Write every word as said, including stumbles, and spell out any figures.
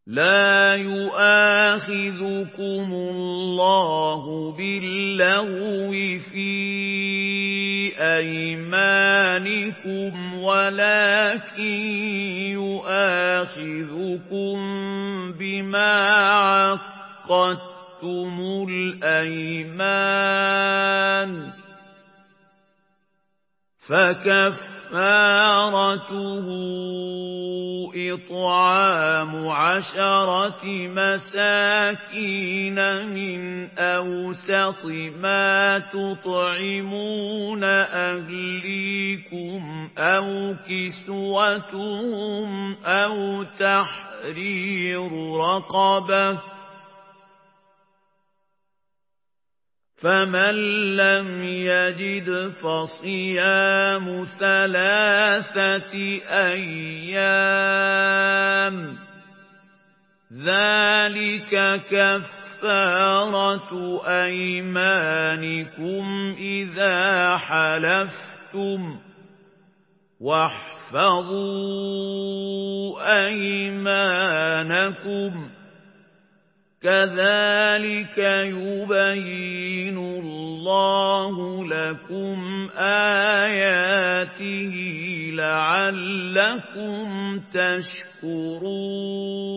لا يؤاخذكم الله باللغو في أيمانكم ولكن يؤاخذكم بما عقدتم الأيمان فكفارته إطعام عشرة مساكين من أوسط ما تطعمون أهليكم أو كسوتهم أو تحرير رقبة فمن لم يجد فصيام ثلاثة أيام ذلك كفارة أيمانكم إذا حلفتم واحفظوا أيمانكم كذلك يبين الله لكم آياته لعلكم تشكرون